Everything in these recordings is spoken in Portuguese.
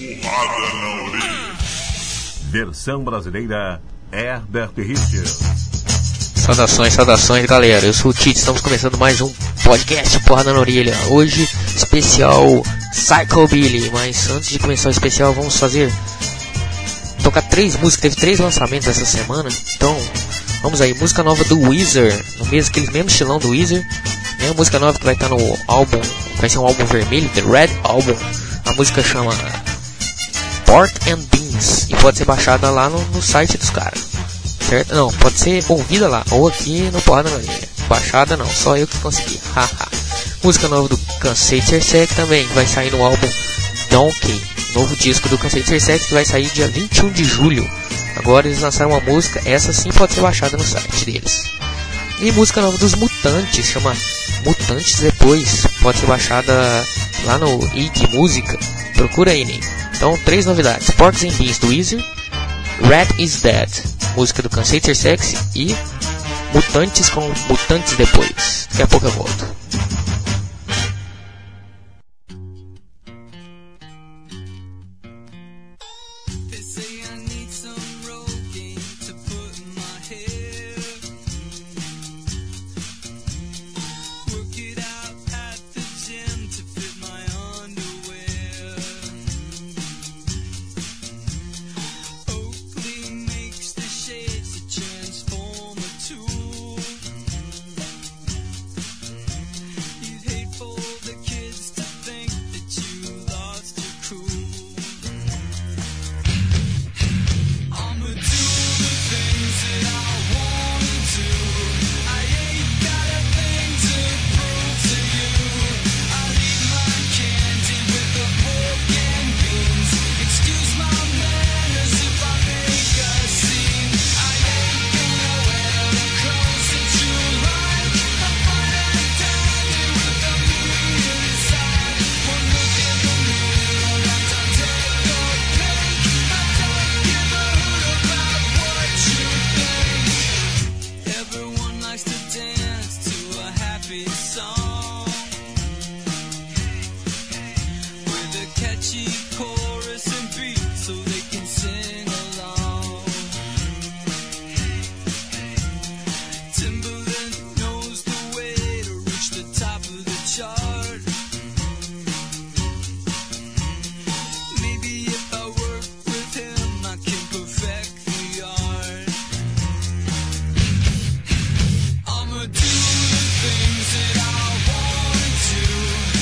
Porrada na orelha. Versão brasileira, Herbert Richards. Saudações, galera. Eu sou o Tite, estamos começando mais um podcast Porrada na Orelha. Hoje, especial Psychobilly. Mas antes de começar o especial, vamos tocar 3 músicas. Teve 3 lançamentos essa semana. Então, vamos aí. Música nova do Weezer, aquele mesmo estilão do Weezer. Uma música nova que vai estar no álbum, vai ser um álbum vermelho, The Red Album. A música chama Pork and Beans e pode ser baixada lá no site dos caras, certo? Não, pode ser ouvida lá ou aqui no Porrada na Orelha. Baixada não, só eu que consegui. Música nova do Cansei de Ser Sexy também vai sair no álbum Donkey, novo disco do Cansei de Ser Sexy que vai sair dia 21 de julho. Agora eles lançaram uma música, essa sim pode ser baixada no site deles. E música nova dos Mutantes, chama Mutantes Depois, pode ser baixada lá no IG Música, procura aí, né? Então, 3 novidades: Porks and Beans do Weezer, Rat is Dead, música do Cansei de Ser Sexy, e Mutantes com Mutantes Depois. Daqui a pouco eu volto.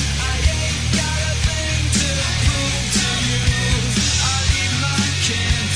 Can't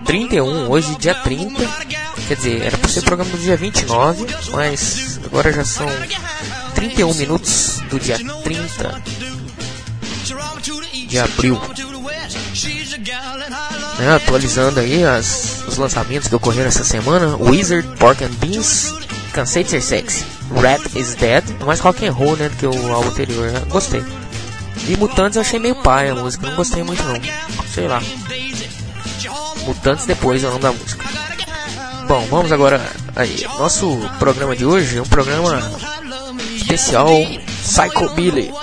31, hoje dia 30. Quer dizer, era para ser programa do dia 29, mas agora já são 31 minutos do dia 30 de abril. Atualizando aí os lançamentos que ocorreram essa semana: Wizard, Pork and Beans, Cansei de Ser Sexy, Rat is Dead, mais rock and roll, né, do que o álbum anterior, né? Gostei. E Mutantes eu achei meio paia a música, não gostei muito não, sei lá. Mutantes depois é o nome da música. Bom, vamos agora aí. Nosso programa de hoje é um programa especial Psychobilly.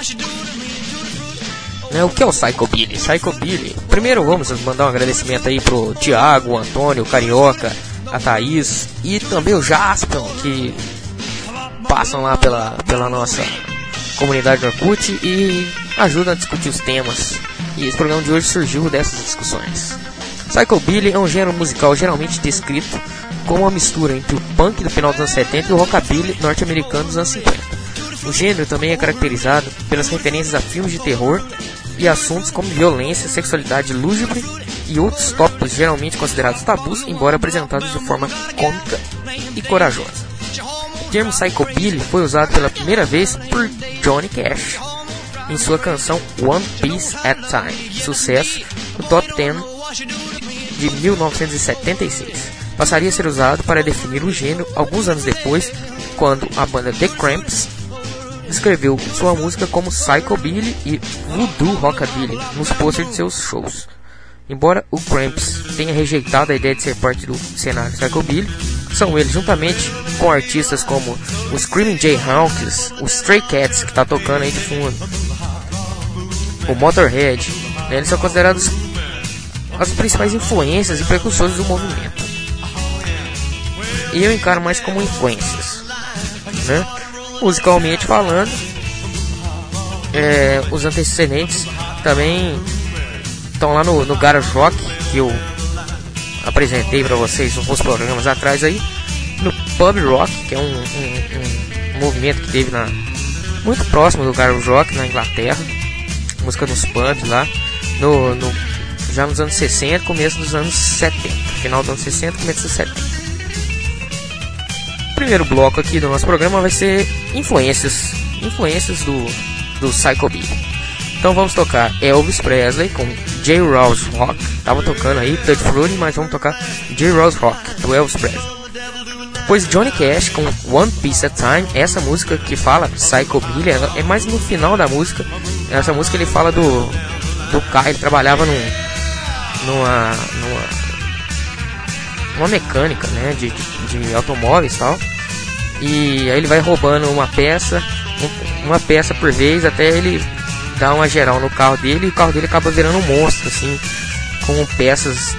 O que é o Psychobilly? Psychobilly. Primeiro vamos mandar um agradecimento aí pro Thiago, o Antônio, o Carioca, a Thaís e também o Jaspion, que passam lá pela nossa comunidade do Orkut e ajudam a discutir os temas. E esse programa de hoje surgiu dessas discussões. Psychobilly é um gênero musical geralmente descrito como uma mistura entre o punk do final dos anos 70 e o rockabilly norte-americano dos anos 50. O gênero também é caracterizado pelas referências a filmes de terror e assuntos como violência, sexualidade lúgubre e outros tópicos geralmente considerados tabus, embora apresentados de forma cômica e corajosa. O termo Psychobilly foi usado pela primeira vez por Johnny Cash em sua canção One Piece at a Time, sucesso no Top 10 de 1976. Passaria a ser usado para definir o gênero alguns anos depois, quando a banda The Cramps descreveu sua música como Psychobilly e Voodoo Rockabilly nos posters de seus shows. Embora o Cramps tenha rejeitado a ideia de ser parte do cenário Psychobilly, são eles, juntamente com artistas como o Screaming Jay Hawkins, o Stray Cats, que está tocando aí de fundo, o Motorhead, eles são considerados as principais influências e precursores do movimento. E eu encaro mais como influências, né? Musicalmente falando, os antecedentes também estão lá no Garage Rock, que eu apresentei para vocês uns programas atrás aí, no Pub Rock, que é um movimento que teve muito próximo do Garage Rock na Inglaterra, música nos pubs lá, já nos anos 60, começo dos anos 70, final dos anos 60, começo dos 70. O primeiro bloco aqui do nosso programa vai ser influências do Psychobilly. Então vamos tocar Elvis Presley com J. Rawls Rock. Tava tocando aí Tutti Frutti, mas vamos tocar J. Rawls Rock do Elvis Presley. Depois Johnny Cash com One Piece at a Time. Essa música que fala Psychobilly é mais no final da música. Essa música ele fala do carro. Ele trabalhava numa mecânica, né, de automóveis e tal. E aí ele vai roubando uma peça por vez, até ele dar uma geral no carro dele, e o carro dele acaba virando um monstro, assim, com peças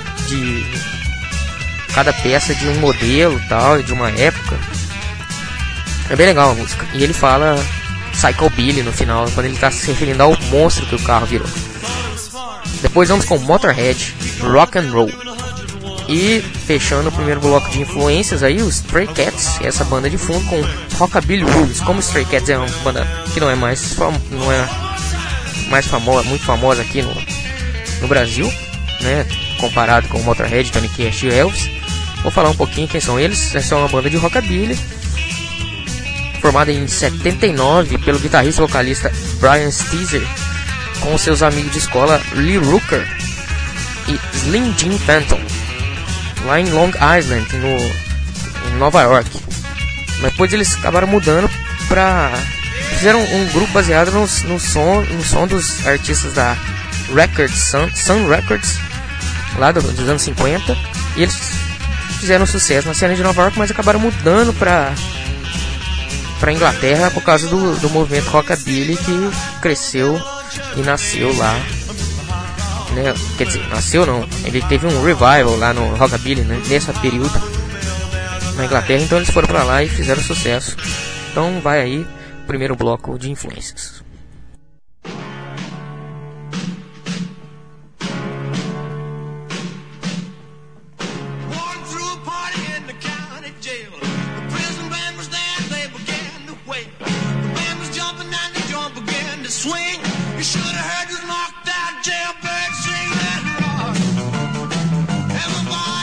cada peça de um modelo tal, de uma época. É bem legal a música. E ele fala Psychobilly no final, quando ele está se referindo ao monstro que o carro virou. Depois vamos com Motorhead, Rock and Roll. E fechando o primeiro bloco de influências aí, os Stray Cats, essa banda de fundo com Rockabilly Rules. Como Stray Cats é uma banda que não é mais famosa, muito famosa aqui no Brasil, né, comparado com o Motorhead, Johnny Cash e Elvis, vou falar um pouquinho quem são eles. Essa é uma banda de rockabilly formada em 79 pelo guitarrista e vocalista Brian Setzer, com seus amigos de escola Lee Rooker e Slim Jim Phantom, lá em Long Island, em Nova York. Mas depois eles acabaram mudando fizeram um grupo baseado no som dos artistas da Sun Records, lá dos anos 50. E eles fizeram sucesso na cena de Nova York, mas acabaram mudando pra Inglaterra por causa do movimento rockabilly, que cresceu e nasceu lá, né? Quer dizer, nasceu não, ele teve um revival lá no rockabilly, né, nesse período na Inglaterra. Então eles foram pra lá e fizeram sucesso. Então vai aí o primeiro bloco de influências. Swing, you should have heard this knocked out jailbird sing that rock. Everybody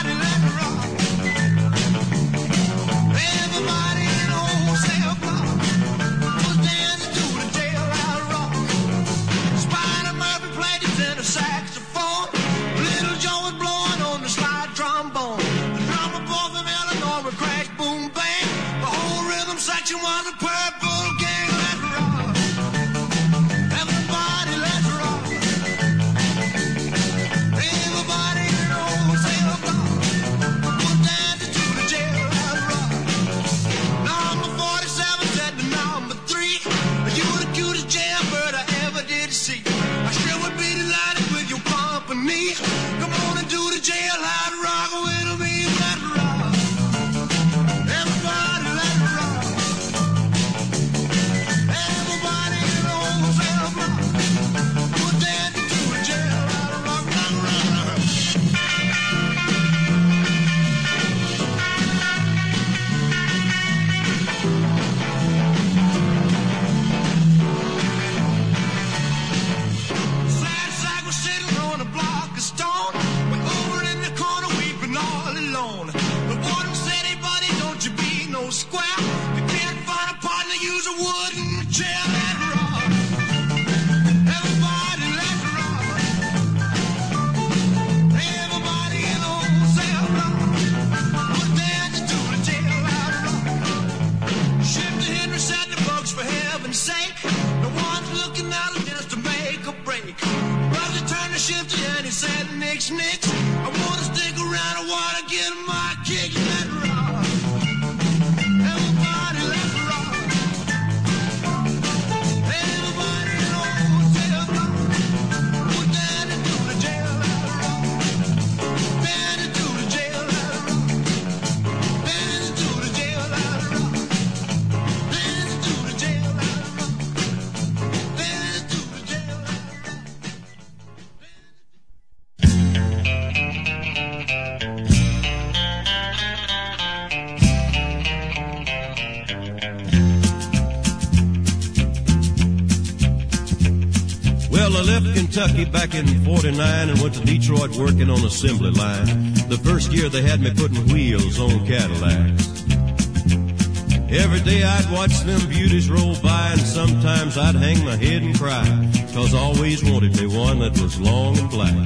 Well, I left Kentucky back in 49 and went to Detroit working on assembly line. The first year they had me putting wheels on Cadillacs. Every day I'd watch them beauties roll by, and sometimes I'd hang my head and cry, 'cause I always wanted me one that was long and black.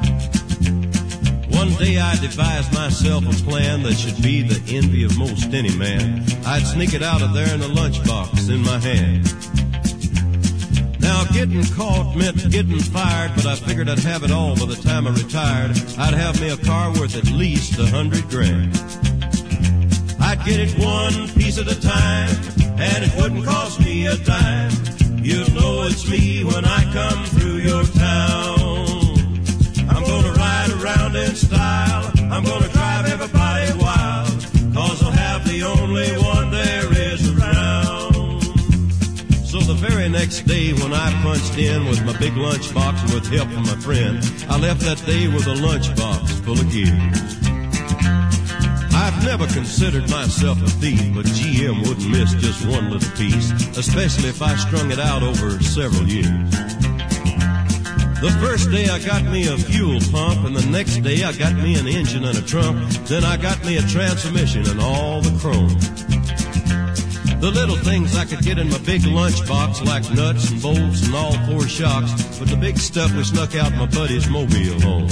One day I devised myself a plan that should be the envy of most any man. I'd sneak it out of there in a lunchbox in my hand. Now getting caught meant getting fired, but I figured I'd have it all by the time I retired. I'd have me a car worth at least $100 grand. I'd get it one piece at a time, and it wouldn't cost me a dime. You'll know it's me when I come through your town. I'm gonna ride around in style, I'm gonna drive everybody wild, 'cause I'll have the only one there is around. So the very next day when I punched in with my big lunchbox and with help from my friend, I left that day with a lunchbox full of gears. I've never considered myself a thief, but GM wouldn't miss just one little piece, especially if I strung it out over several years. The first day I got me a fuel pump, and the next day I got me an engine and a trunk. Then I got me a transmission and all the chrome. The little things I could get in my big lunchbox, like nuts and bolts and all four shocks, but the big stuff we snuck out my buddy's mobile home.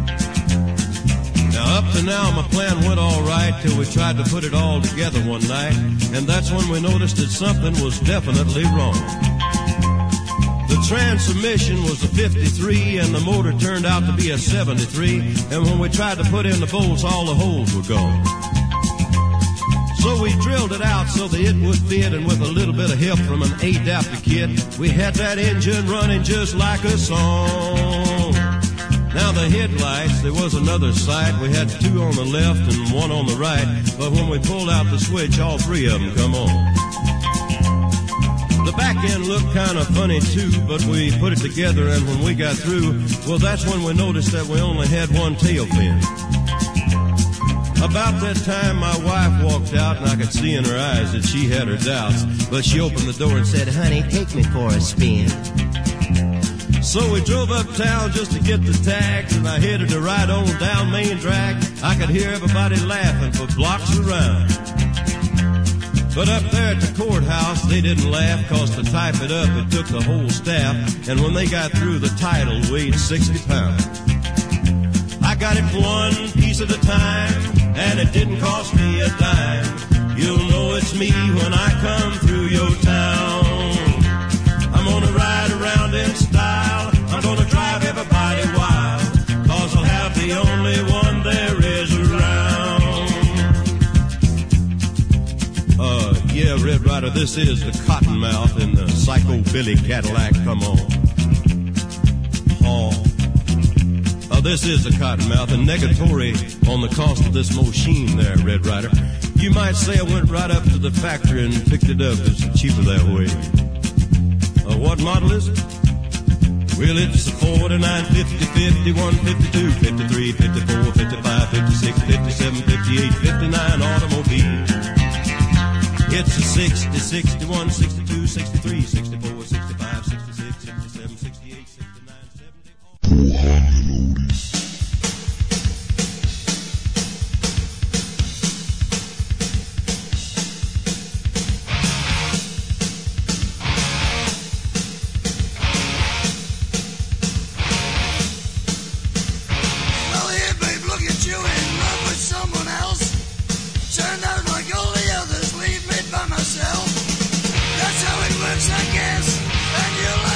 Now up to now my plan went all right till we tried to put it all together one night, and that's when we noticed that something was definitely wrong. The transmission was a 53 and the motor turned out to be a 73, and when we tried to put in the bolts, all the holes were gone. So we drilled it out so that it would fit, and with a little bit of help from an adapter kit, we had that engine running just like a song. Now the headlights, there was another sight. We had two on the left and one on the right, but when we pulled out the switch, all three of them come on. The back end looked kind of funny too, but we put it together, and when we got through, well, that's when we noticed that we only had one tail fin. About that time, my wife walked out, and I could see in her eyes that she had her doubts, but she opened the door and said, "Honey, take me for a spin." So we drove uptown just to get the tags, and I headed to ride on down Main Drag. I could hear everybody laughing for blocks around. But up there at the courthouse, they didn't laugh, 'cause to type it up, it took the whole staff, and when they got through, the title weighed 60 pounds. I got it one piece at a time, and it didn't cost me a dime. You'll know it's me when I come through your town. I'm gonna ride around in style, I'm gonna drive everybody wild, 'cause I'll have the only one there is around. Yeah, Red Rider, this is the Cottonmouth in the Psycho-Billy Cadillac, come on. This is the Cottonmouth, and negatory on the cost of this machine there, Red Rider. You might say I went right up to the factory and picked it up. It's cheaper that way. What model is it? Well, it's a 49, 50, 51, 52, 53, 54, 55, 56, 57, 58, 59 automobile. It's a 60, 61, 62, 63, 64, 65, 66, 67, 68, 69, 70. That's how it works, I guess, and you'll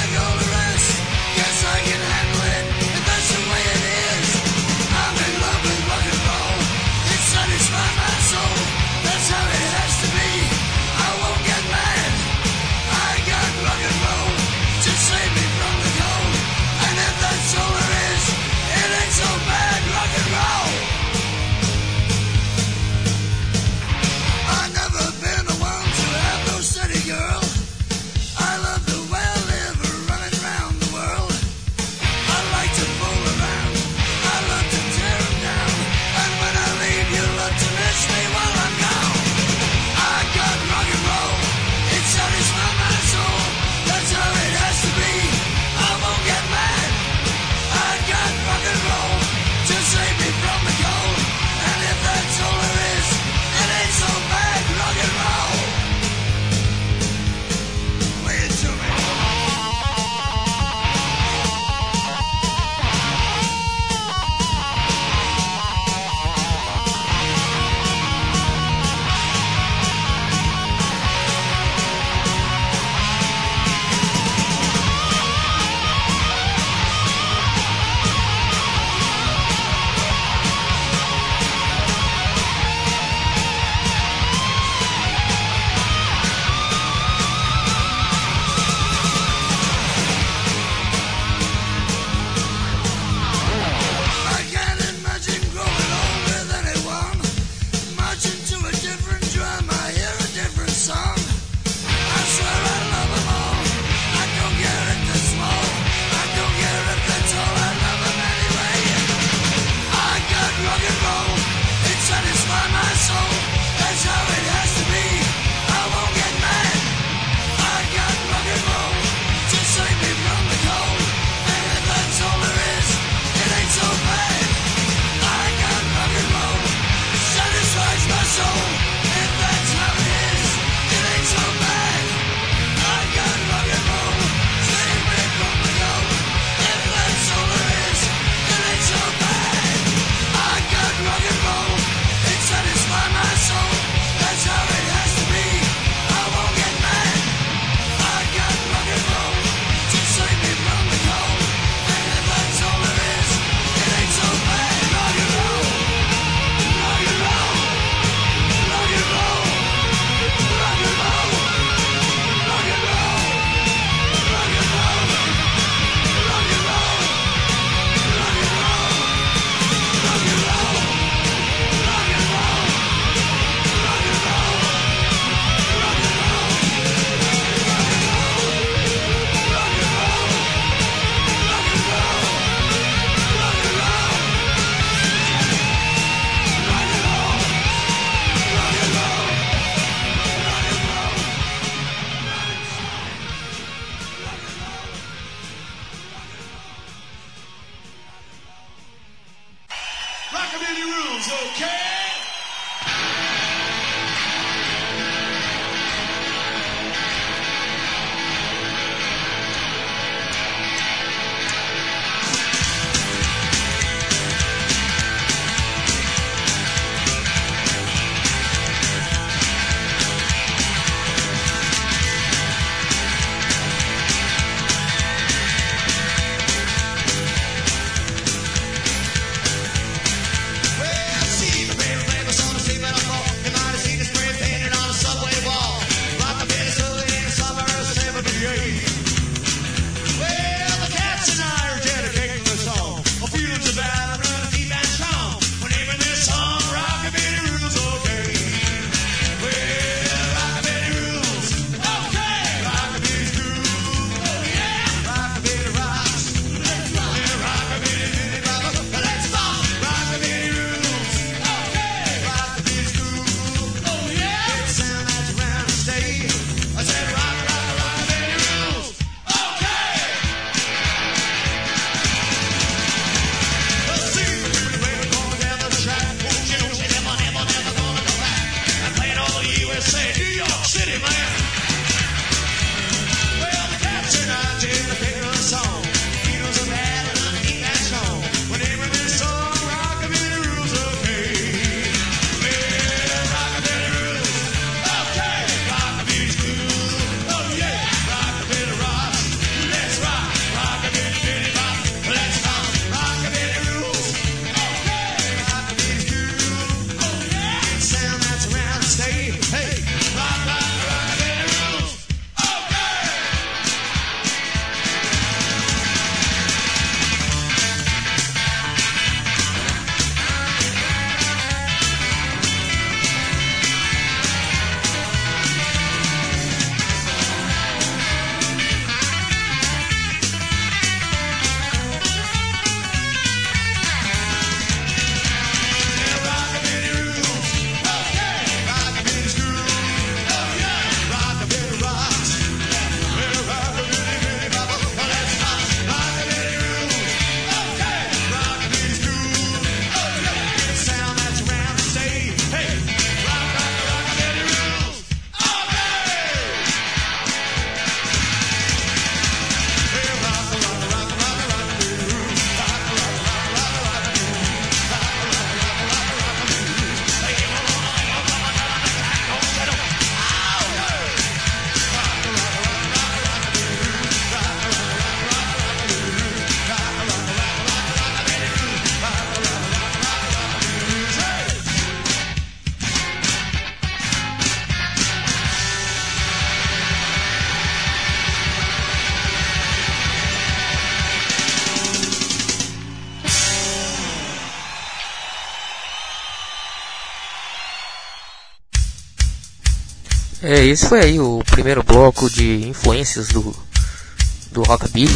Esse foi aí o primeiro bloco de influências do Rockabilly,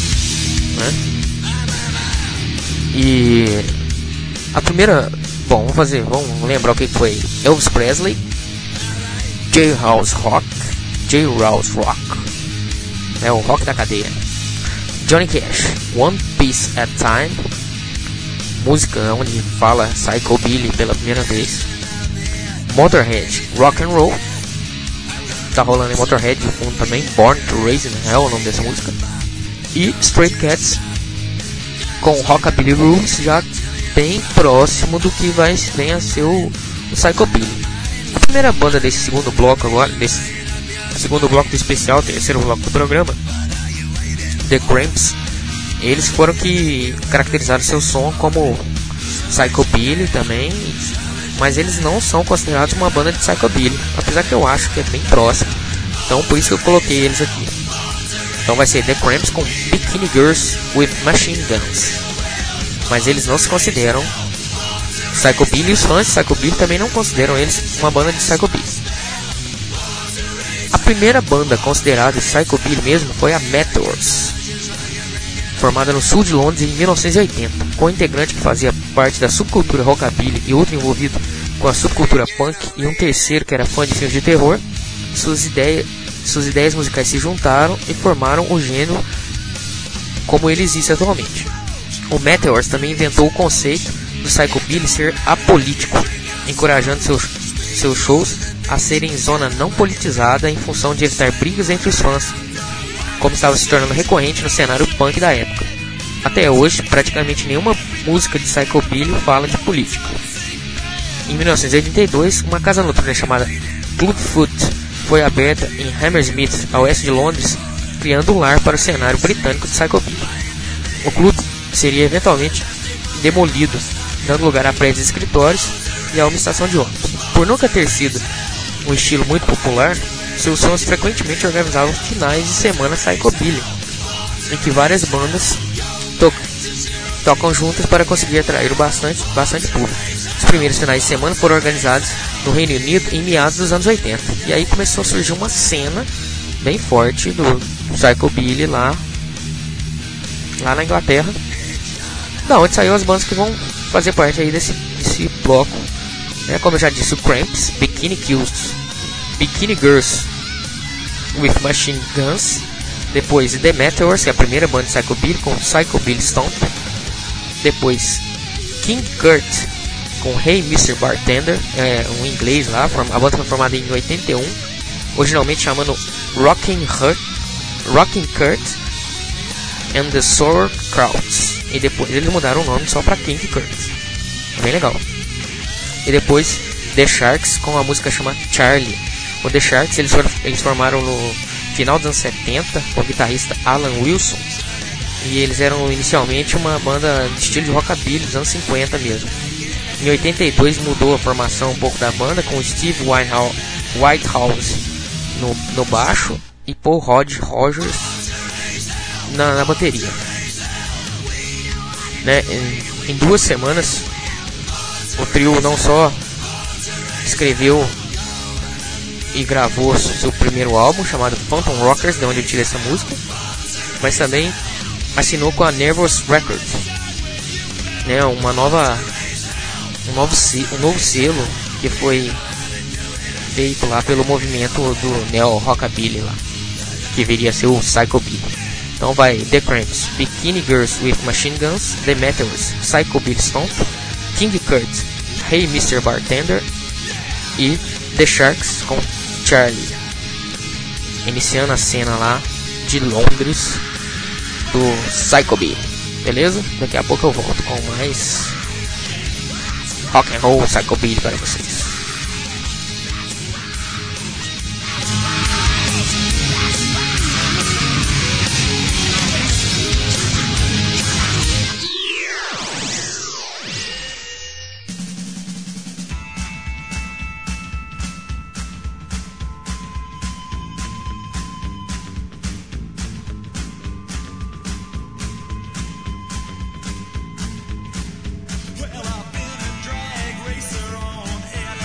né? E a primeira, bom, vamos lembrar o que foi: Elvis Presley, Jailhouse Rock, é o rock da cadeia. Johnny Cash, One Piece at a Time, música onde fala Psychobilly pela primeira vez. Motorhead, Rock and Roll, tá rolando em Motorhead de fundo também. Born to Raise in Hell é o nome dessa música. E Stray Cats com Rockabilly Rules, já bem próximo do que vem a ser o Psychobilly. A primeira banda desse segundo bloco agora, desse segundo bloco do especial, terceiro bloco do programa, The Cramps, eles foram que caracterizaram seu som como Psychobilly também, mas eles não são considerados uma banda de Psychobilly, apesar que eu acho que é bem próximo, então por isso que eu coloquei eles aqui. Então vai ser The Cramps com Bikini Girls with Machine Guns, mas eles não se consideram Psychobilly, e os fãs de Psychobilly também não consideram eles uma banda de Psychobilly. A primeira banda considerada Psychobilly mesmo foi a Meteors, formada no sul de Londres em 1980, com um integrante que fazia parte da subcultura Rockabilly e outro envolvido com a subcultura punk, e um terceiro que era fã de filmes de terror. Suas ideias musicais se juntaram e formaram o gênero como ele existe atualmente. O Meteors também inventou o conceito do psychobilly ser apolítico, encorajando seus shows a serem zona não politizada em função de evitar brigas entre os fãs, como estava se tornando recorrente no cenário punk da época. Até hoje, praticamente nenhuma música de psychobilly fala de política. Em 1982, uma casa noturna chamada Clubfoot foi aberta em Hammersmith, a oeste de Londres, criando um lar para o cenário britânico de psychobilly. O clube seria eventualmente demolido, dando lugar a prédios de escritórios e a uma estação de ônibus. Por nunca ter sido um estilo muito popular, seus fãs frequentemente organizavam finais de semana psychobilly, em que várias bandas tocam juntas para conseguir atrair bastante público. Os primeiros finais de semana foram organizados no Reino Unido em meados dos anos 80. E aí começou a surgir uma cena bem forte do psychobilly lá na Inglaterra, da onde saiu as bandas que vão fazer parte aí desse bloco. Como eu já disse, o Cramps, Bikini Girls with Machine Guns, depois The Meteors, que é a primeira banda de psychobilly, com Psychobilly Stomp, depois King Kurt com Hey Mr. Bartender, um inglês lá, a banda foi formada em 81, originalmente chamando Rockin' Kurt and the Sauerkrauts, e depois eles mudaram o nome só pra King Kurt, bem legal. E depois The Sharks com a música chamada Charlie. O The Sharks eles formaram no final dos anos 70 com o guitarrista Alan Wilson, e eles eram inicialmente uma banda de estilo de rockabilly dos anos 50 mesmo. Em 82 mudou a formação um pouco da banda, com Steve Whitehouse no baixo e Paul Rogers na bateria. Em 2 semanas o trio não só escreveu e gravou seu primeiro álbum, chamado Phantom Rockers, de onde eu tirei essa música, mas também assinou com a Nervous Records, um novo selo que foi feito lá pelo movimento do Neo Rockabilly lá, que viria a ser o Psychobilly. Então vai The Cramps, Bikini Girls with Machine Guns, The Meteors, Psychobilly Stomp, King Kurt, Hey Mr. Bartender e The Sharks com Charlie, iniciando a cena lá de Londres do Psychobilly. Beleza? Daqui a pouco eu volto com mais rock and roll psychobilly para vocês. Well, I've been a drag racer on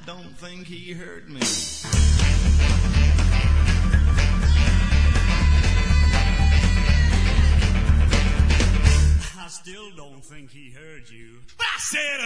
don't think he heard me. I still don't think he heard you. But I said,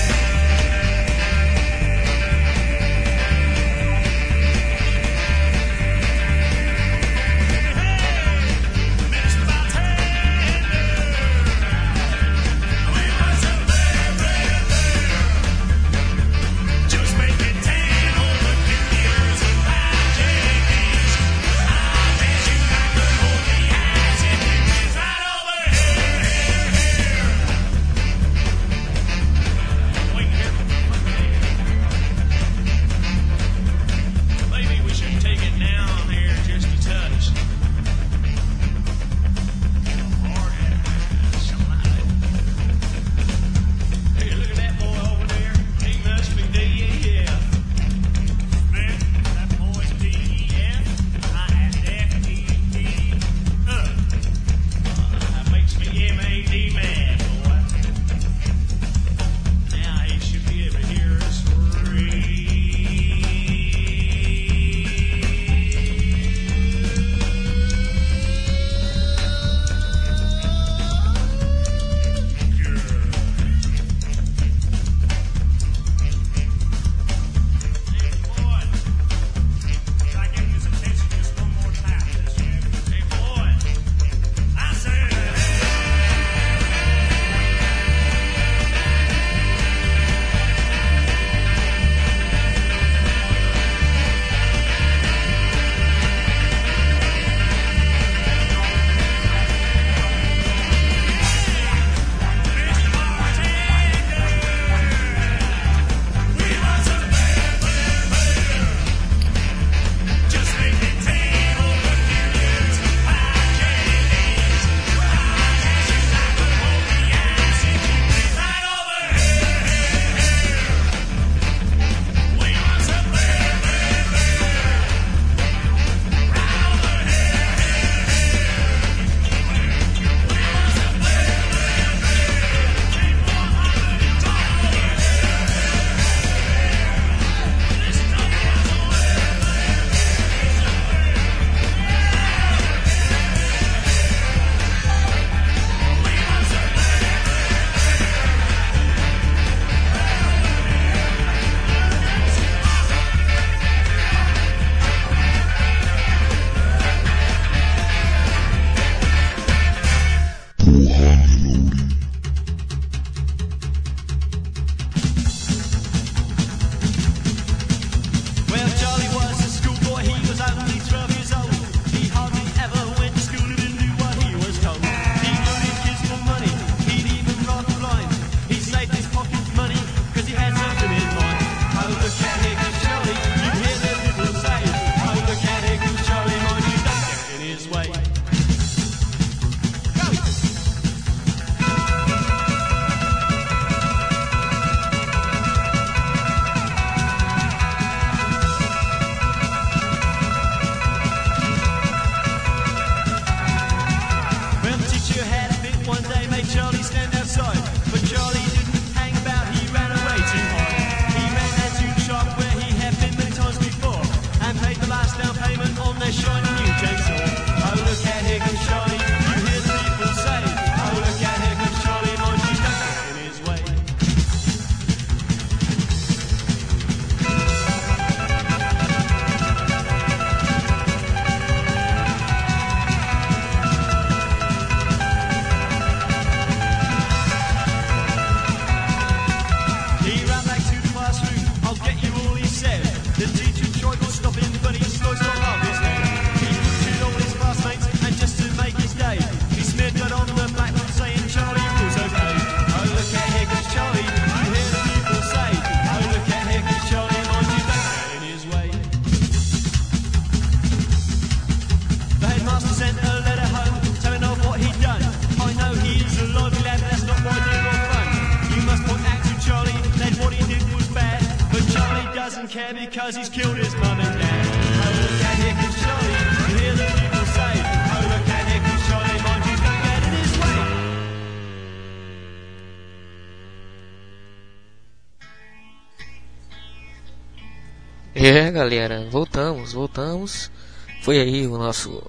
care because he's killed his mum and dad. Oh, look at here comes Charlie. You hear the people say, oh, look at here comes Charlie. Mind you, don't get in his way. Galera, voltamos. Foi aí o nosso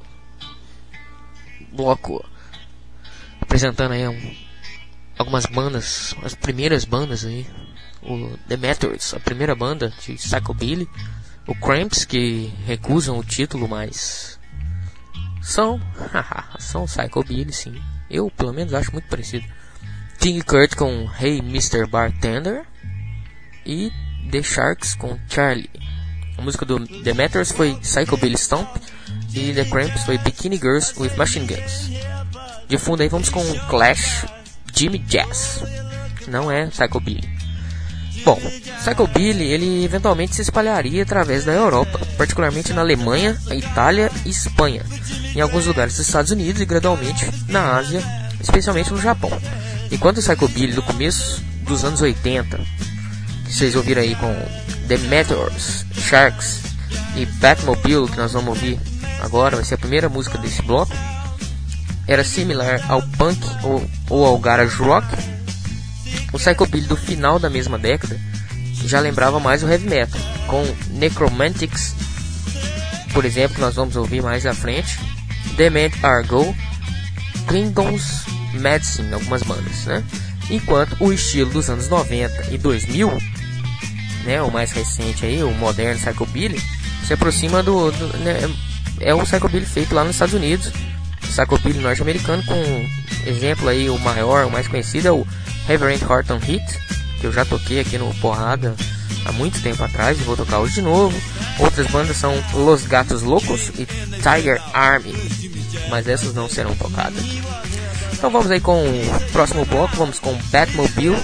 bloco apresentando aí algumas bandas, as primeiras bandas aí. O The Methods, a primeira banda de Psychobilly. O Cramps, que recusam o título, mas são Psychobilly, sim. Eu, pelo menos, acho muito parecido. King Kurt com Hey Mr. Bartender. E The Sharks com Charlie. A música do The Methods foi Psychobilly Stomp. E The Cramps foi Bikini Girls with Machine Guns. De fundo aí vamos com Clash, Jimmy Jazz. Não é Psychobilly. Bom, Psychobilly ele eventualmente se espalharia através da Europa, particularmente na Alemanha, Itália e Espanha, em alguns lugares dos Estados Unidos e gradualmente na Ásia, especialmente no Japão. Enquanto o Psychobilly do começo dos anos 80, que vocês ouviram aí com The Meteors, Sharks e Batmobile, que nós vamos ouvir agora, vai ser a primeira música desse bloco, era similar ao punk ou ao garage rock. O Psychobilly do final da mesma década já lembrava mais o heavy metal, com Necromantics, por exemplo, que nós vamos ouvir mais à frente, The Men Are Go, Kingdom's Medicine, algumas bandas, né? Enquanto o estilo dos anos 90 e 2000, né, o mais recente aí, o moderno Psychobilly, se aproxima é o Psychobilly feito lá nos Estados Unidos, Psychobilly norte-americano, com exemplo aí, o maior, o mais conhecido é o Reverend Horton Heat, que eu já toquei aqui no Porrada há muito tempo atrás e vou tocar hoje de novo. Outras bandas são Los Gatos Locos e Tiger Army, mas essas não serão tocadas aqui. Então vamos aí com o próximo bloco, vamos com Batmobile,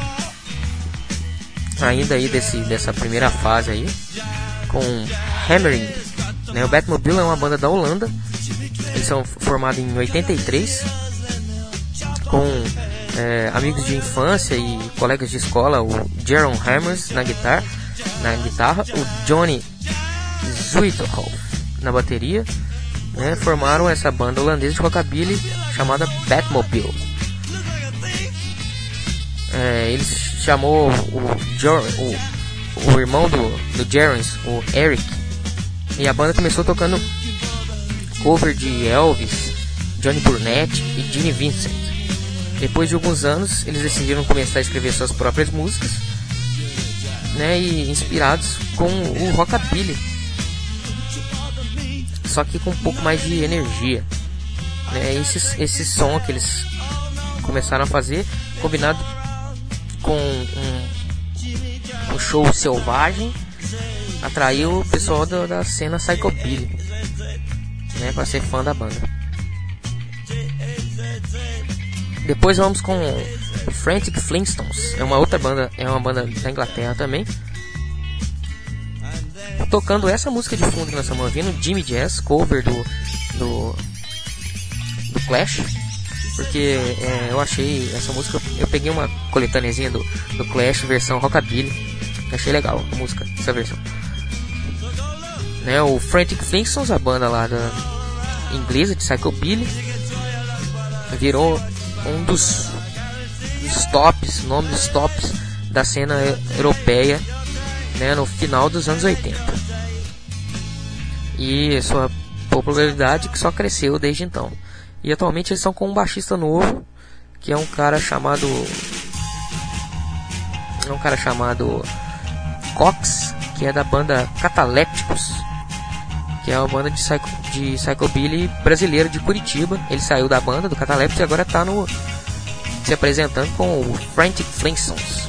ainda aí dessa primeira fase aí, com Hammering, né? O Batmobile é uma banda da Holanda, eles são formados em 83, com amigos de infância e colegas de escola, o Jaron Hammers na guitarra, o Johnny Zuidhoff na bateria, né, formaram essa banda holandesa de rockabilly chamada Batmobile. Ele chamou o irmão do Jarons, o Eric, e a banda começou tocando cover de Elvis, Johnny Burnett e Gene Vincent. Depois de alguns anos, eles decidiram começar a escrever suas próprias músicas, né, e inspirados com o rockabilly, só que com um pouco mais de energia, né? Esse som que eles começaram a fazer, combinado com um show selvagem, atraiu o pessoal da cena Psychobilly, né, para ser fã da banda. Depois vamos com Frantic Flintstones, é uma outra banda, é uma banda da Inglaterra também, tocando essa música de fundo que nós estamos ouvindo, Jimmy Jazz, cover do Clash, porque eu achei essa música, eu peguei uma coletâneazinha do Clash versão rockabilly, achei legal a música, essa versão, né? O Frantic Flintstones, a banda lá da inglesa de Psychobilly, virou um dos tops, nome dos tops da cena europeia, né, no final dos anos 80. E sua popularidade que só cresceu desde então. E atualmente eles estão com um baixista novo, que é um cara chamado Cox, que é da banda Catalépticos, que é uma banda de Psychobilly brasileira de Curitiba. Ele saiu da banda do Cataleptic e agora está se apresentando com o Frantic Flintstones.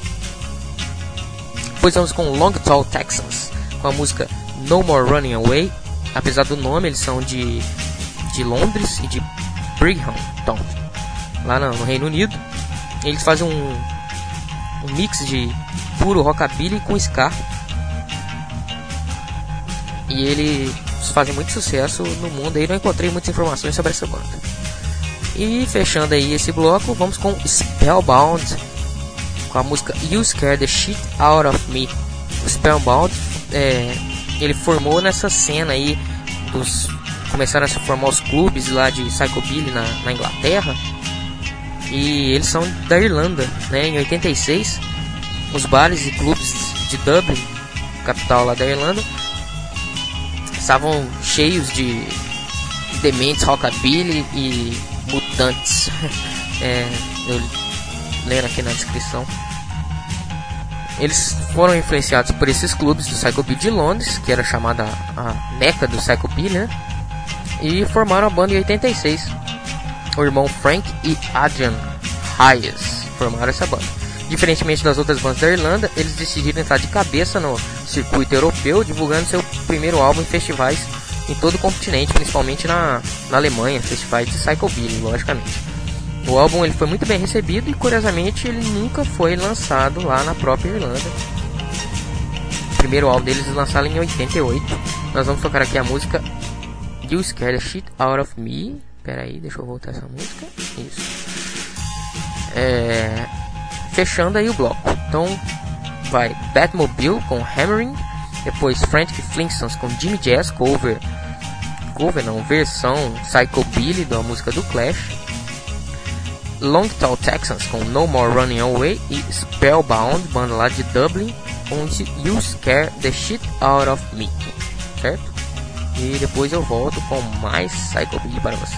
Depois vamos com Long Tall Texans, com a música No More Running Away. Apesar do nome, eles são de Londres e de Bridgehampton, lá no Reino Unido. Eles fazem um mix de puro rockabilly com ska, e eles fazem muito sucesso no mundo. Aí não encontrei muitas informações sobre essa banda. E fechando aí esse bloco, vamos com Spellbound, com a música You Scare the Shit Out of Me. O Spellbound, ele formou nessa cena aí, começaram a se formar os clubes lá de Psychobilly na Inglaterra, e eles são da Irlanda, né? Em 86, os bares e clubes de Dublin capital lá da Irlanda, estavam cheios de dementes, rockabilly e mutantes. Eu lendo aqui na descrição. Eles foram influenciados por esses clubes do Psychobilly de Londres, que era chamada a Meca do Psychobilly, né? E formaram a banda em 86. O irmão Frank e Adrian Hayes formaram essa banda. Diferentemente das outras bandas da Irlanda, eles decidiram entrar de cabeça no circuito europeu, divulgando seu primeiro álbum em festivais em todo o continente, principalmente na Alemanha, festivais de Psychobilly, logicamente. O álbum ele foi muito bem recebido e, curiosamente, ele nunca foi lançado lá na própria Irlanda. O primeiro álbum deles eles lançaram em 88. Nós vamos tocar aqui a música You Scare the Shit Out of Me. Pera aí, deixa eu voltar essa música. Isso. Fechando aí o bloco. Então vai Batmobile com Hammering, depois Frantic Flintstones com Jimmy Jazz, versão Psychobilly da música do Clash, Long Tall Texans com No More Running Away e Spellbound, banda lá de Dublin, com You Scare the Shit Out of Me, certo? E depois eu volto com mais Psychobilly para vocês.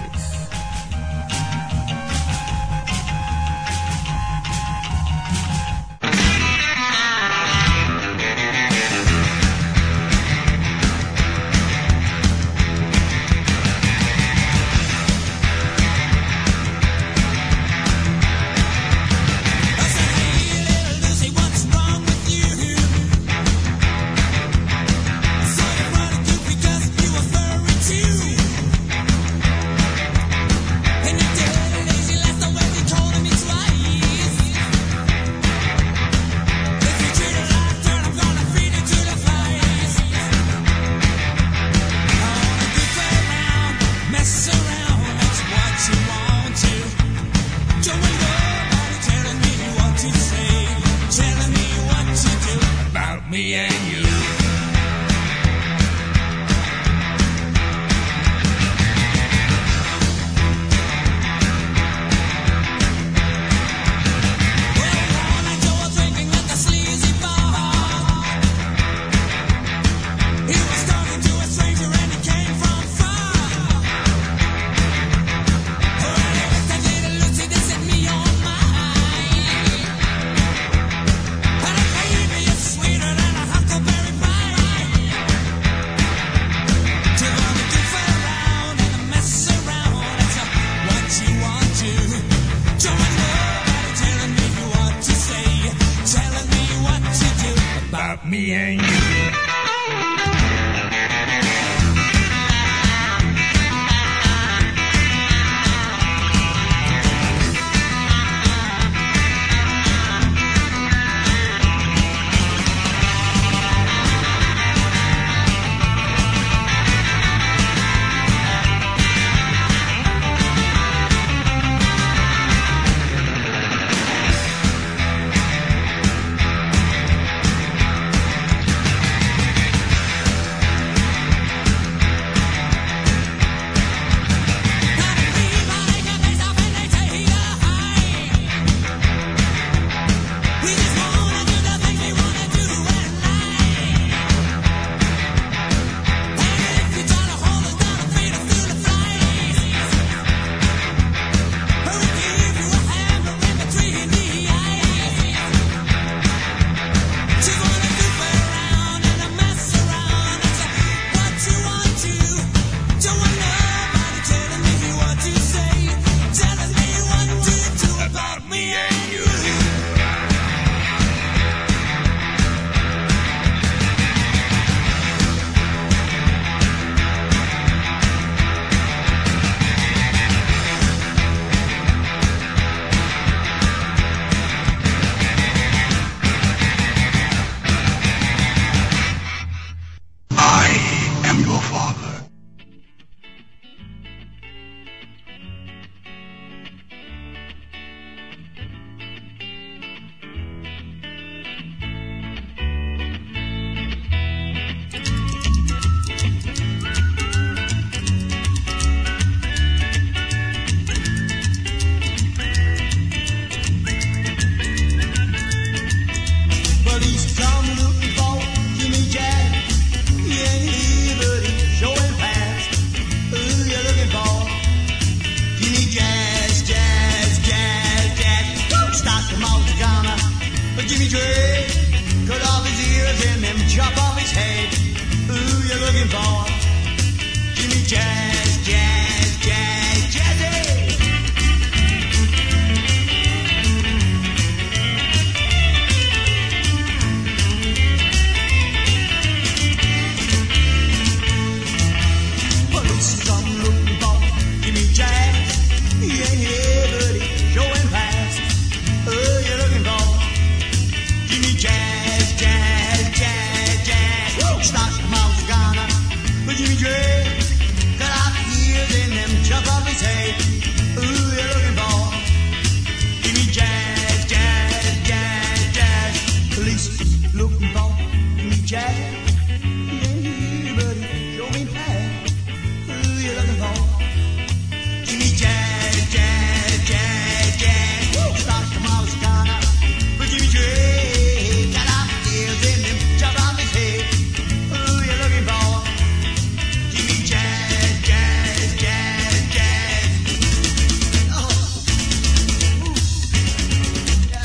Jack. Yeah, buddy, show me Jack. Who you looking for? Jimmy Jack, Jack, Jack, Jack. Woo! Start the Mexicana. But Jimmy Jack got out the deals in him, jump on his head. Who you looking for? Jimmy Jack, Jack, Jack, Jack. Oh. Ooh. Yeah.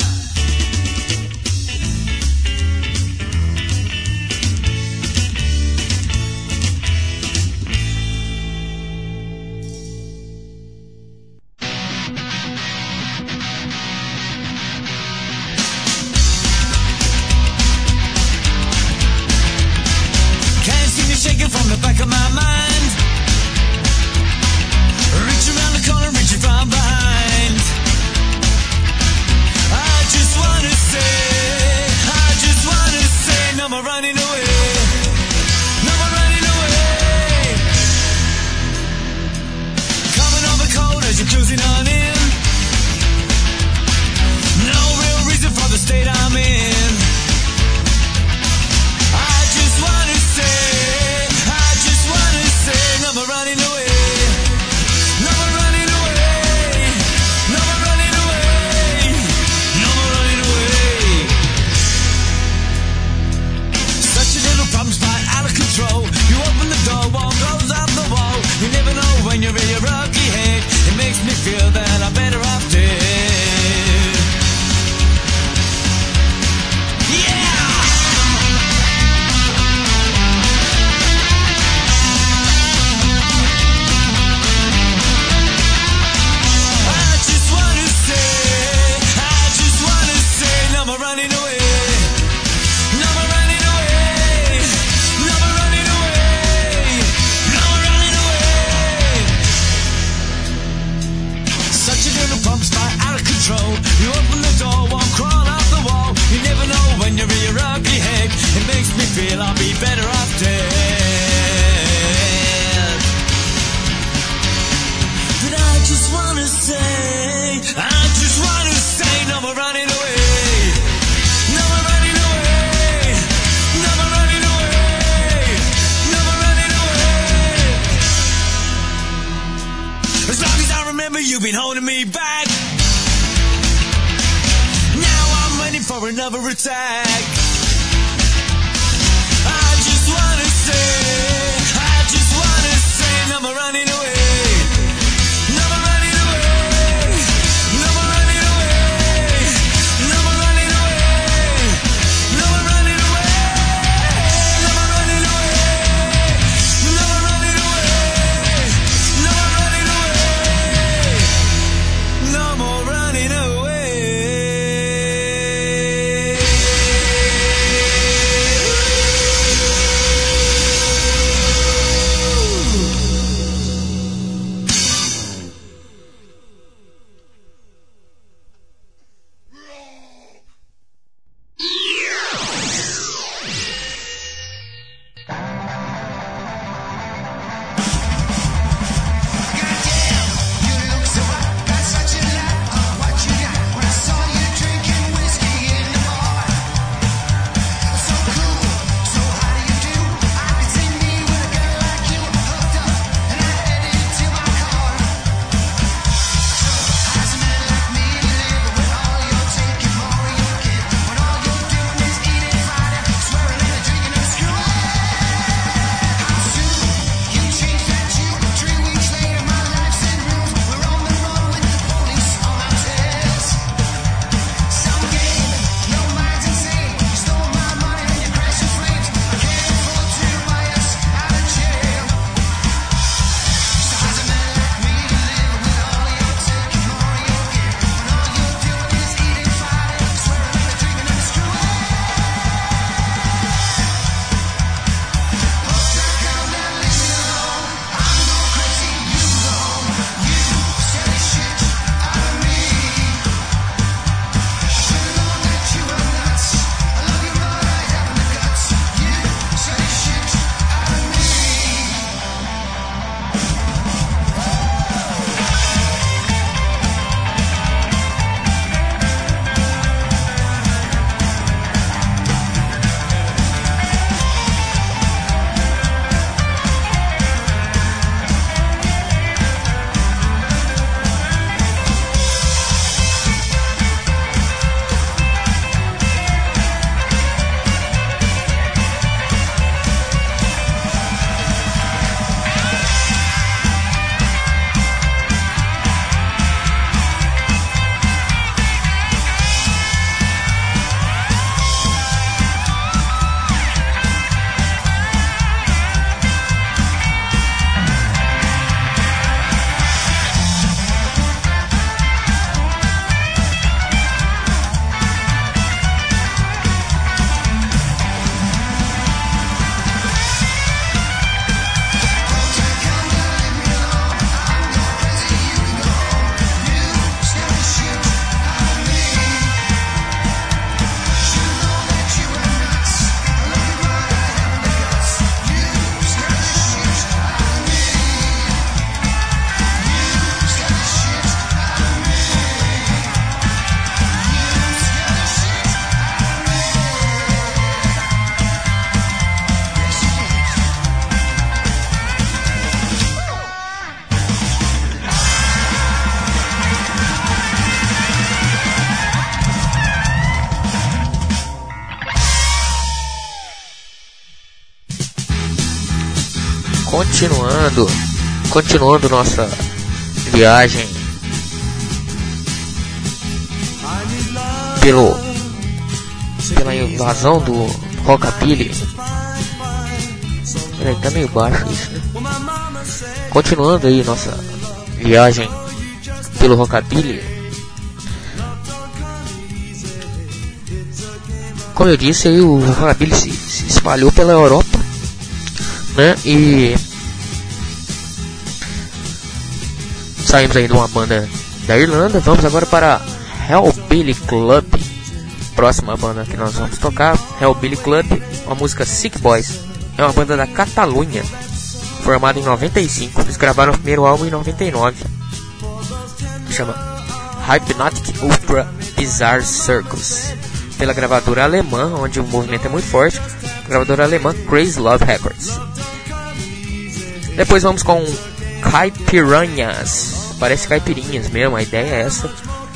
Can't see me shaking from the back of my mind. Reach around the corner, reaching from behind. I just wanna say, no more running away. No more running away. Coming over cold as you're cruising on in. No real reason for the state I'm in. I just wanna say, no more running away. No more running away. No more running away. No more running away. Such a little problem spot out of control. You open the door, wall goes off the wall. You never know when you're in your rocky head. It makes me feel that I'm better off dead. Yeah! I just wanna say, no more running away. No more running away. No more running away. No more running away. Such a little pump spot out of control. You open the door, won't crawl off the wall. You never know when you're in your ugly head. It makes me feel I'll be better off dead. But I just wanna say, no more running away. No more running away. No more running away. No more running away. As long as I remember, you've been holding me back. Now I'm waiting for another attack. I just wanna say, no more running away. No more running away. No more running away. No more running away. No more running away. No more running away. No more running away. No more running away. No more running away. Continuando nossa viagem pela invasão do rockabilly. Peraí, tá meio baixo isso, né? Continuando aí nossa viagem pelo rockabilly. Como eu disse, aí o rockabilly se espalhou pela Europa, né? E saímos aí de uma banda da Irlanda. Vamos agora para Hellbilly Club. Próxima banda que nós vamos tocar, Hellbilly Club, a música Sick Boys. É uma banda da Catalunha, formada em 95. Eles gravaram o primeiro álbum em 99. Chama Hypnotic Ultra Bizarre Circus, pela gravadora alemã, onde o movimento é muito forte, gravadora alemã Crazy Love Records. Depois vamos com Caipiranhas, parece caipirinhas mesmo, a ideia é essa.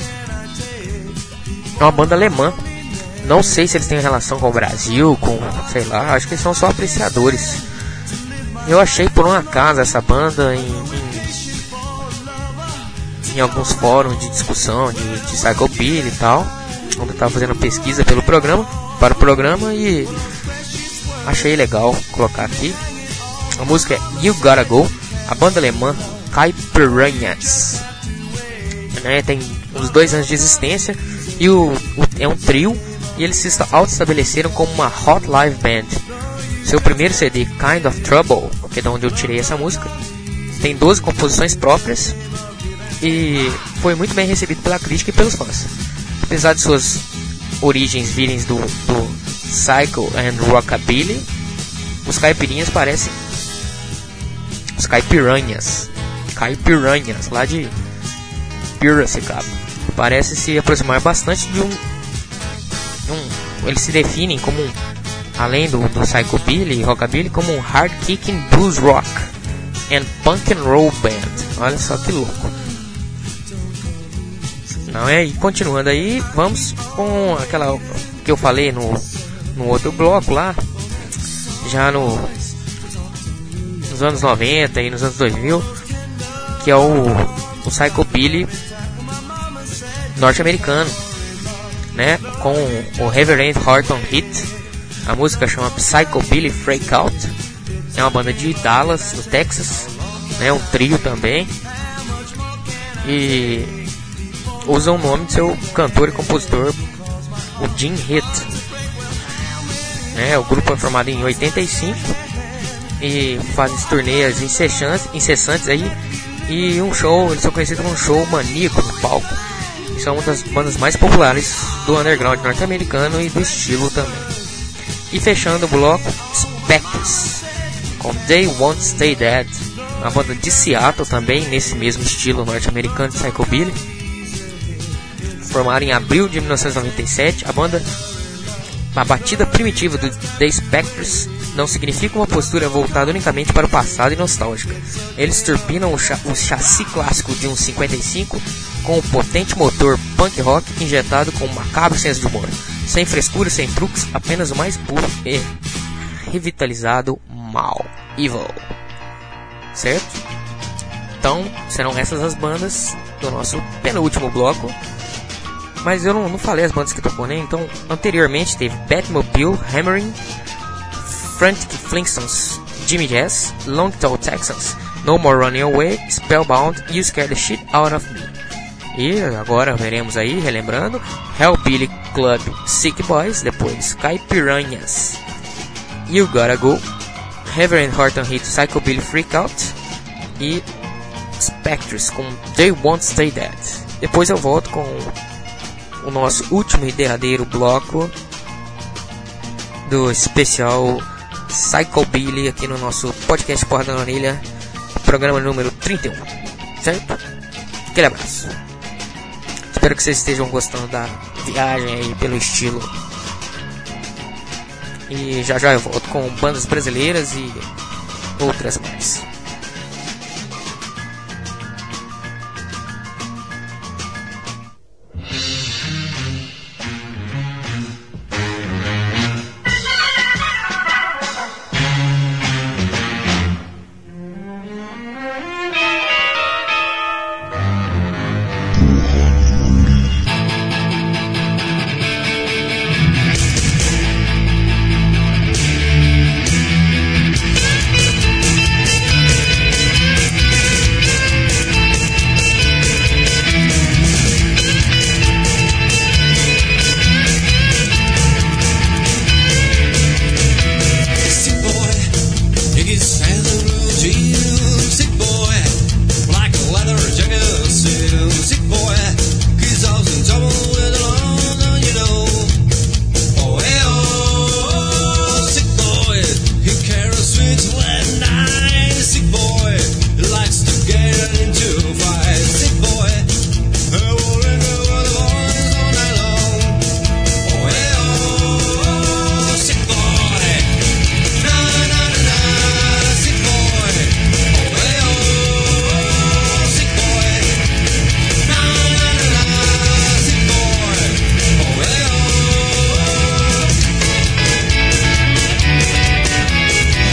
É uma banda alemã, não sei se eles têm relação com o Brasil, com, sei lá, acho que eles são só apreciadores. Eu achei por um acaso essa banda em alguns fóruns de discussão de psychobilly e tal, onde eu tava fazendo pesquisa para o programa, e achei legal colocar aqui. A música é You Gotta Go, a banda alemã Caipiranhas, né, tem uns 2 anos de existência e é um trio, e eles se auto-estabeleceram como uma hot live band. Seu primeiro CD, Kind of Trouble, que é de onde eu tirei essa música, tem 12 composições próprias e foi muito bem recebido pela crítica e pelos fãs. Apesar de suas origens virem do Psycho and Rockabilly, os caipirinhas parecem os caipiranhas lá de Piracicaba, parece se aproximar bastante de eles se definem como além do psychobilly e rockabilly, como um hard kicking blues rock and punk and roll band. Olha só que louco. Não é? E continuando aí, vamos com aquela que eu falei no outro bloco lá, já nos anos 90 e nos anos 2000, que é o psychobilly norte-americano, né? Com o Reverend Horton Heat. A música chama Psychobilly Freakout. É uma banda de Dallas, no Texas, né? Um trio também, e usa o nome de seu cantor e compositor, o Jim Heat, né? O grupo é formado em 85 e fazem turnês incessantes aí, e eles são conhecidos como um show maníaco no palco. E são uma das bandas mais populares do underground norte-americano e do estilo também. E fechando o bloco, Spectres, com They Won't Stay Dead, uma banda de Seattle também, nesse mesmo estilo norte-americano de psychobilly. Formada em abril de 1997, a batida primitiva do The Spectres não significa uma postura voltada unicamente para o passado e nostálgica. Eles turpinam o chassi clássico de um 55 com um potente motor punk rock injetado com um macabro senso de humor. Sem frescura, sem truques, apenas o mais puro e revitalizado mal. Evil. Certo? Então, serão essas as bandas do nosso penúltimo bloco. Mas eu não falei as bandas que tocou, né? Então, anteriormente teve Batmobile, Hammering, Frantic Flintstones, Jimmy Jazz, Long Tall Texans, No More Running Away, Spellbound, You Scare the Shit Out of Me. E agora veremos aí, relembrando, Hellbilly Club, Sick Boys, depois Caipiranhas, You Gotta Go, Reverend Horton Heat, Psychobilly Freakout e Spectres com They Won't Stay Dead. Depois eu volto com o nosso último e derradeiro bloco do especial Psychobilly aqui no nosso podcast Porra da Orelha, programa número 31, certo? Aquele abraço. Espero que vocês estejam gostando da viagem aí pelo estilo. E já eu volto com bandas brasileiras e outras mais. Biggest fan of the routine. Sick boy, like a leather jacket. Sick boy, he's always in trouble with the law, you know. Oh, hey, oh, sick boy, he carries sweet at night. Sick boy, he likes to get into a fight. Sick boy, he will linger with the boys all night long. Oh, hey, oh, sick boy, na na na na, sick boy. Oh, hey, oh, sick boy, na na na na, sick boy. Oh, hey, oh.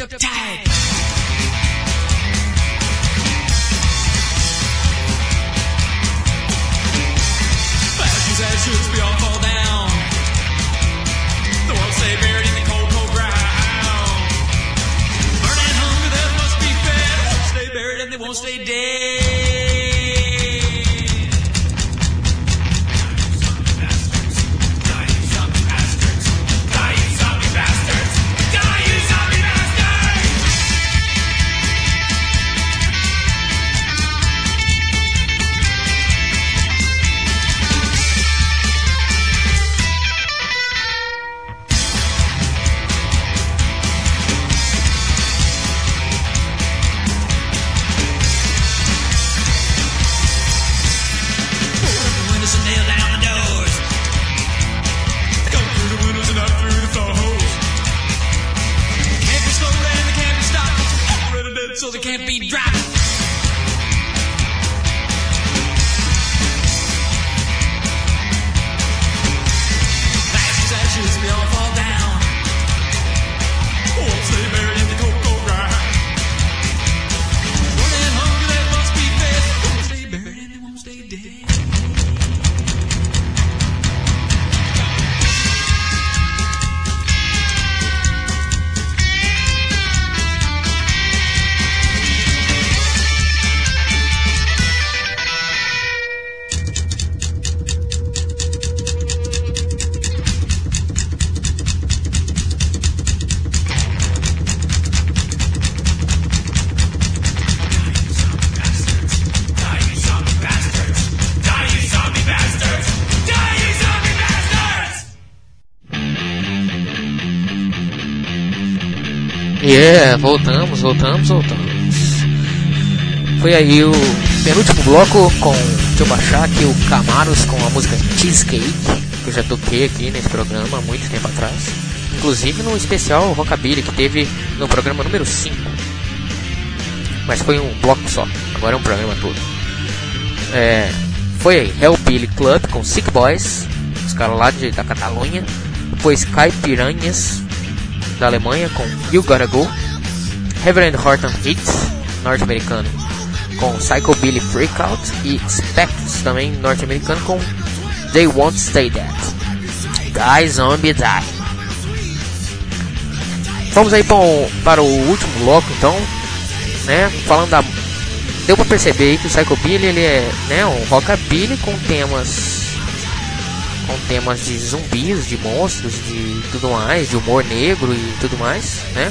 uptight. Ashes, ashes, we all fall down. The world stay buried in the cold, cold ground. Burning hunger that must be fed. Won't stay buried and they won't stay dead. So they can't be dropped. Ashes, ashes, we all fall down. Won't stay buried in the cold, cold ground. Burning hunger that must be fed. Won't stay buried and they won't stay dead. Voltamos. Foi aí o penúltimo bloco com, deixa eu baixar aqui, o Camaros com a música Cheesecake, que eu já toquei aqui nesse programa há muito tempo atrás, inclusive no especial Rockabilly que teve no programa número 5, mas foi um bloco só, agora é um programa todo. Foi aí Hellbilly Club com Sick Boys, os caras lá da Catalunha. Depois Caipiranhas da Alemanha com You Gotta Go. Reverend Horton Hicks, norte-americano, com Psychobilly Freakout. E Spectres, também norte-americano, com They Won't Stay Dead. Die Zombie Die. Vamos aí para o último bloco então, né? Falando da... Deu pra perceber aí que o Psychobilly ele é, né, um rockabilly com temas de zumbis, de monstros, de tudo mais, de humor negro e tudo mais, né?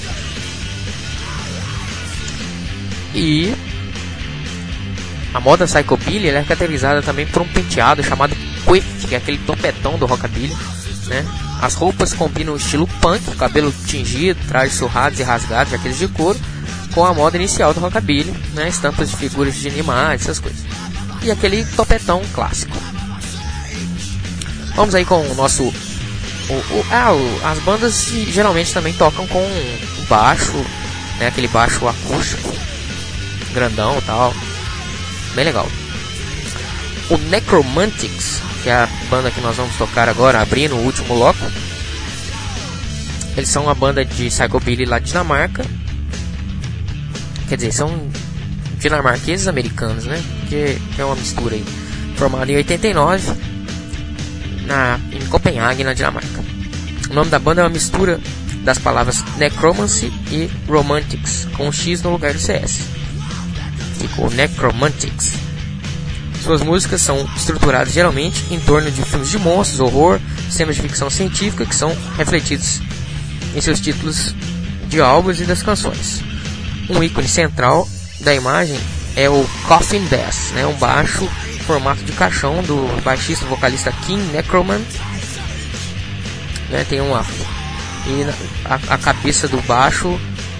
E a moda Psychobilly ela é caracterizada também por um penteado chamado quiff, que é aquele topetão do rockabilly, né? As roupas combinam o estilo punk, cabelo tingido, trajes surrados e rasgados, jaquetas de couro, com a moda inicial do rockabilly, né? Estampas de figuras de animais, essas coisas. E aquele topetão clássico. Vamos aí com o nosso... as bandas geralmente também tocam com baixo, né? Aquele baixo acústico, grandão e tal. Bem legal. O Necromantics, que é a banda que nós vamos tocar agora, abrindo o último bloco. Eles são uma banda de Psychobilly lá de Dinamarca. Quer dizer, são dinamarqueses americanos, né? Que é uma mistura aí. Formada em 89, em Copenhague, na Dinamarca. O nome da banda é uma mistura das palavras Necromancy e Romantics, com um X no lugar do CS. Ficou Necromantics. Suas músicas são estruturadas geralmente em torno de filmes de monstros, horror, temas de ficção científica que são refletidos em seus títulos de álbuns e das canções. Um ícone central da imagem é o Coffin Bass, né, um baixo em formato de caixão do baixista vocalista King Necroman, né, tem uma e a cabeça do baixo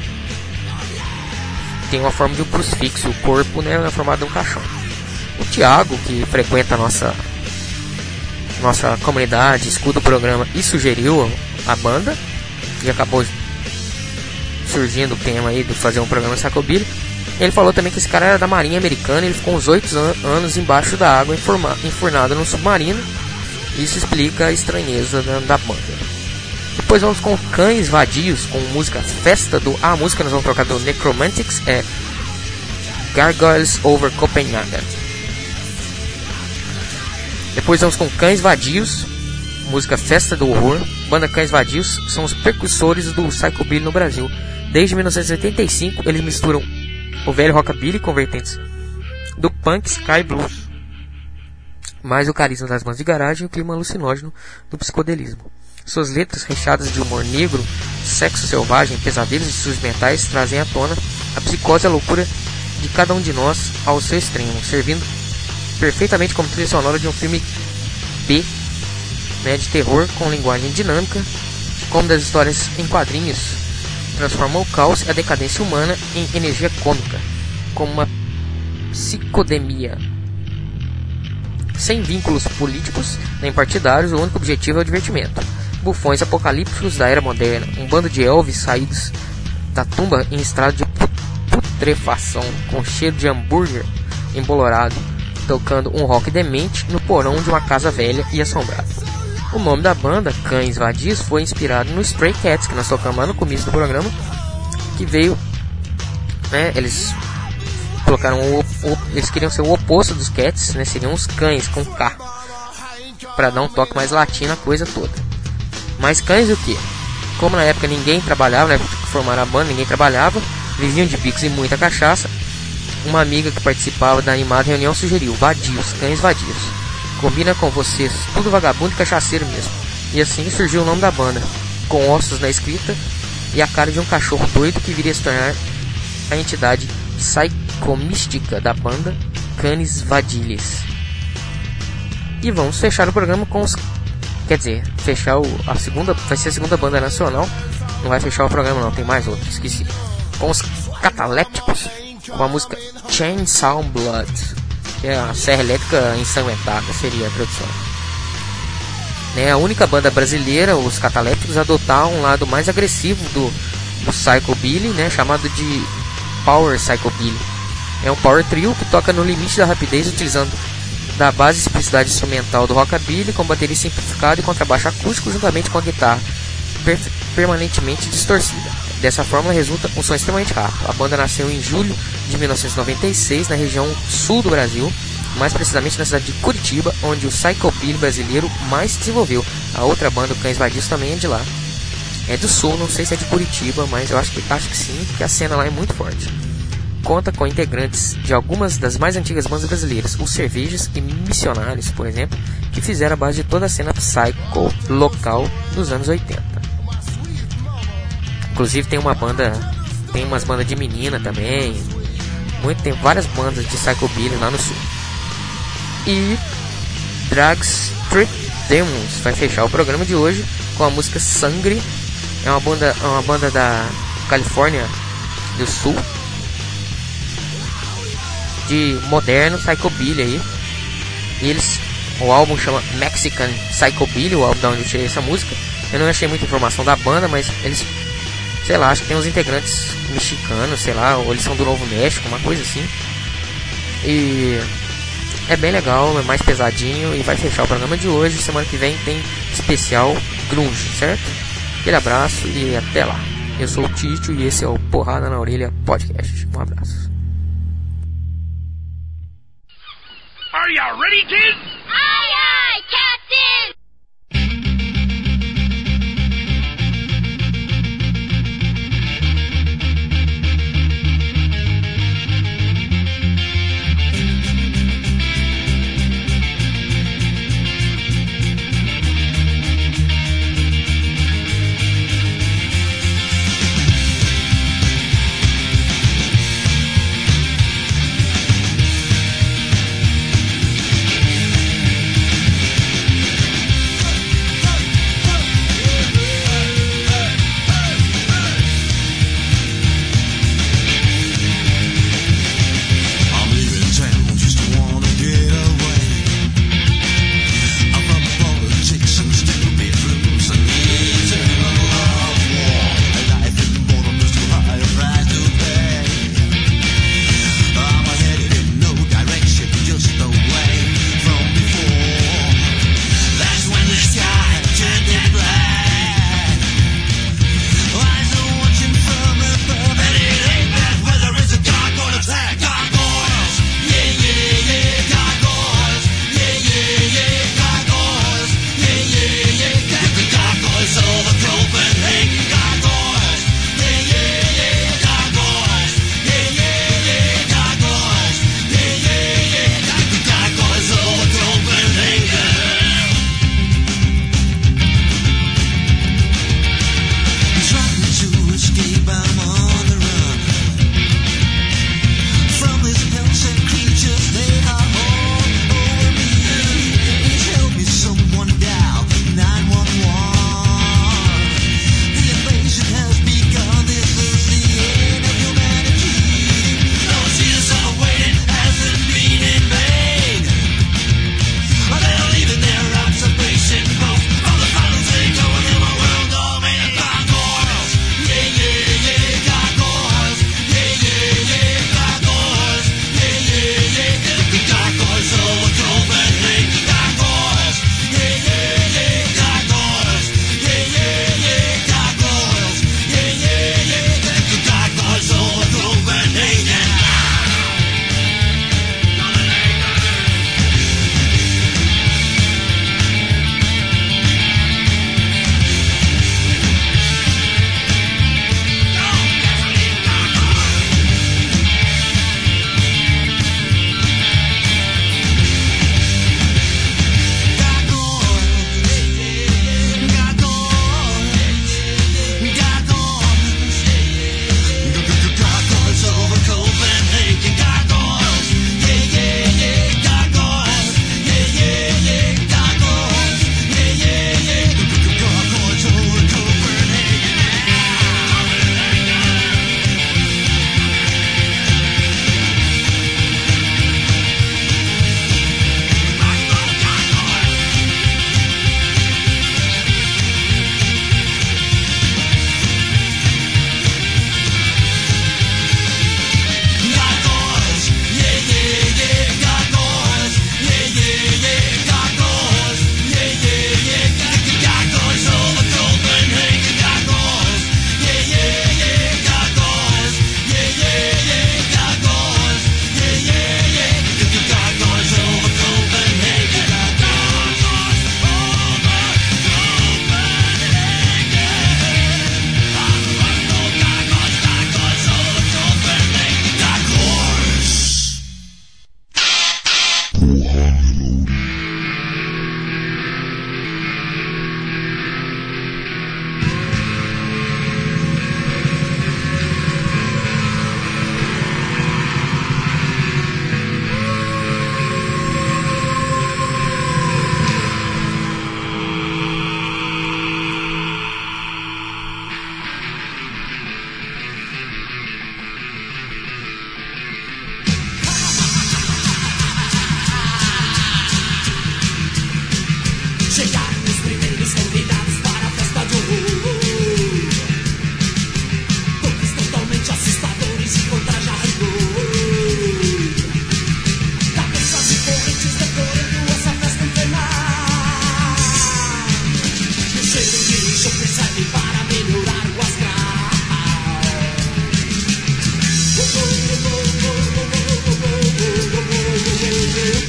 tem uma forma de um crucifixo, o corpo, né, na forma de um caixão. O Thiago, que frequenta a nossa comunidade, escuta o programa e sugeriu a banda, e acabou surgindo o tema aí de fazer um programa Psychobilly. Ele falou também que esse cara era da Marinha Americana, ele ficou uns 8 anos embaixo da água, enfurnado num submarino. Isso explica a estranheza da banda. Depois vamos com Cães Vadios, com música Festa do... A música nós vamos trocar do Necromantics, é Gargoyles Over Copenhagen. Depois vamos com Cães Vadios, música Festa do Horror. Banda Cães Vadios são os precursores do Psychobilly no Brasil. Desde 1985 eles misturam o velho rockabilly com vertentes do punk, ska e blues, mais o carisma das bandas de garagem e o clima alucinógeno do psicodelismo. Suas letras recheadas de humor negro, sexo selvagem, pesadelos e surdos mentais trazem à tona a psicose e a loucura de cada um de nós ao seu extremo, servindo perfeitamente como trilha sonora de um filme B, né, de terror com linguagem dinâmica, como das histórias em quadrinhos, transforma o caos e a decadência humana em energia cômica, como uma psicodemia. Sem vínculos políticos nem partidários, o único objetivo é o divertimento. Bufões apocalípticos da era moderna, um bando de elves saídos da tumba em estado de putrefação, com cheiro de hambúrguer embolorado, tocando um rock demente no porão de uma casa velha e assombrada. O nome da banda, Cães Vadios, foi inspirado no Stray Cats, que nós tocamos lá no começo do programa, que veio, né, eles colocaram eles queriam ser o oposto dos Cats, né, seriam os cães com K, para dar um toque mais latino a coisa toda. Mas cães o que? Como na época ninguém trabalhava, na época que formaram a banda, ninguém trabalhava, viviam de bicos e muita cachaça, uma amiga que participava da animada reunião sugeriu: Vadios, Cães Vadios. Combina com vocês, tudo vagabundo e cachaceiro mesmo. E assim surgiu o nome da banda, com ossos na escrita e a cara de um cachorro doido que viria a se tornar a entidade psicomística da banda, Cães Vadios. E vamos fechar o programa com os... Quer dizer, fechar a segunda... Vai ser a segunda banda nacional. Não vai fechar o programa não, tem mais outra, esqueci. Com os Catalépticos, com a música Chainsaw Blood, que é a serra elétrica ensanguentada, seria a tradução. Né, a única banda brasileira, os Catalépticos, adotar um lado mais agressivo do Psychobilly, né, chamado de Power Psychobilly. É um power trio que toca no limite da rapidez, utilizando da base e simplicidade instrumental do rockabilly, com bateria simplificada e contrabaixo acústico, juntamente com a guitarra permanentemente distorcida. Dessa forma resulta um som extremamente rápido. A banda nasceu em julho de 1996 na região sul do Brasil, mais precisamente na cidade de Curitiba, onde o Psychobilly brasileiro mais se desenvolveu. A outra banda, o Cães Vadios, também é de lá. É do sul, não sei se é de Curitiba, mas eu acho que sim, porque a cena lá é muito forte. Conta com integrantes de algumas das mais antigas bandas brasileiras, os Cervejas e Missionários, por exemplo, que fizeram a base de toda a cena psycho local dos anos 80. Inclusive tem umas bandas de menina também. Tem várias bandas de Psychobilly lá no sul. E Drag Strip Demons vai fechar o programa de hoje com a música Sangre. É uma banda da Califórnia do Sul, de moderno Psychobilly aí. E o álbum chama Mexican Psychobilly, o álbum da onde eu tirei essa música. Eu não achei muita informação da banda, mas eles, sei lá, acho que tem uns integrantes mexicanos, sei lá, ou eles são do Novo México, uma coisa assim. E é bem legal, é mais pesadinho. E vai fechar o programa de hoje. Semana que vem tem especial grunge, certo? Aquele abraço e até lá. Eu sou o Tito e esse é o Porrada na Orelha Podcast. Um abraço. Are you ready, kids? Aye, aye, Captain!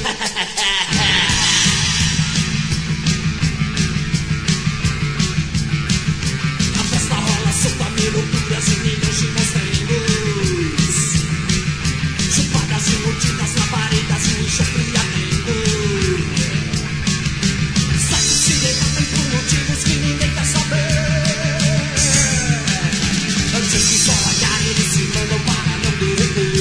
A festa rola solta mil loucuras e milhões de monstros. Chupadas e mordidas na parede, e um enxofre ardendo. Sexos se levantem por motivos que ninguém quer saber. Antes que só olhar, eles se mandam para não derreter.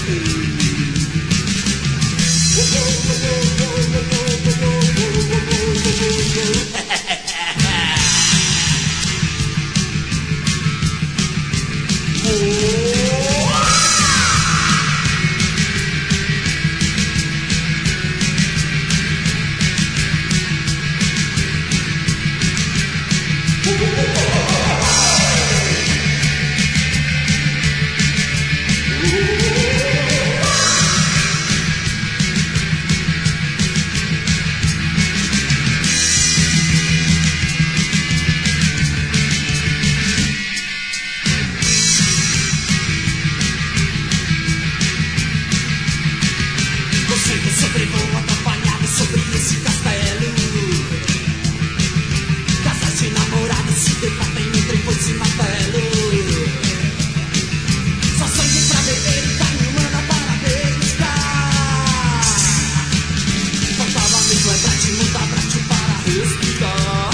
Você sobrevoa atrapalhado sobre esse castelo. Casas de namorados se debatem entre foice e martelo. Só sangue pra beber e carne humana para beliscar. Faltava mesmo é pra te mudar, pra te para respirar.